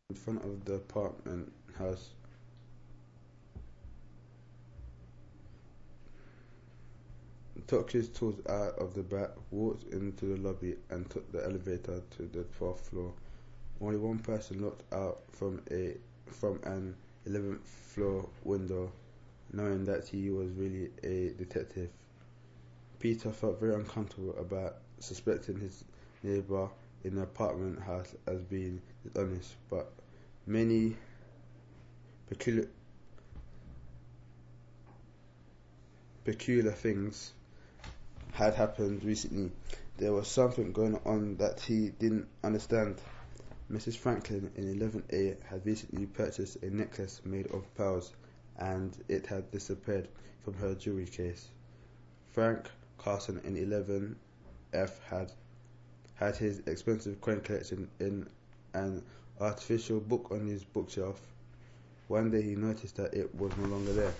in front of the apartment house, took his tools out of the back, walked into the lobby, and took the elevator to the 12th floor. Only one person looked out from an 11th floor window, knowing that he was really a detective. Peter felt very uncomfortable about suspecting his neighbour in the apartment house as being dishonest, but many peculiar, peculiar things had happened recently. There was something going on that he didn't understand. Mrs. Franklin in 11A had recently purchased a necklace made of pearls, and it had disappeared from her jewelry case. Frank Carson in 11F had his expensive coin collection in an artificial book on his bookshelf. One day he noticed that it was no longer there.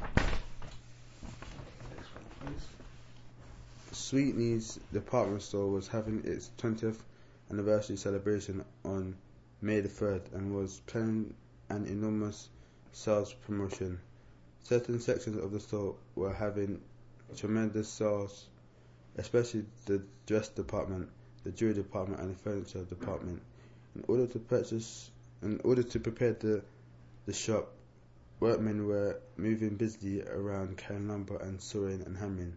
Sweetney's department store was having its 20th anniversary celebration on May the 3rd and was planning an enormous sales promotion. Certain sections of the store were having tremendous sales, especially the dress department, the jewelry department, and the furniture department. In order to prepare the shop, workmen were moving busily around carrying lumber and sawing and hammering.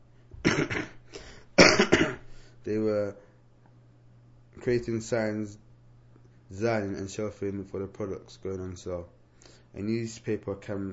They were creating signs, designing and shelving for the products going on sale. A newspaper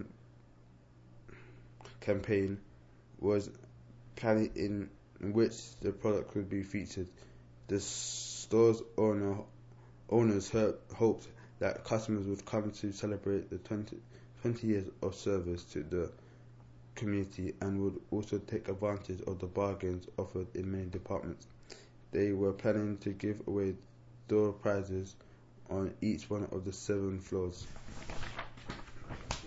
campaign was planning in which the product would be featured. The store's owners hoped that customers would come to celebrate the 20 years of service to the community and would also take advantage of the bargains offered in many departments. They were planning to give away door prizes on each one of the 7 floors.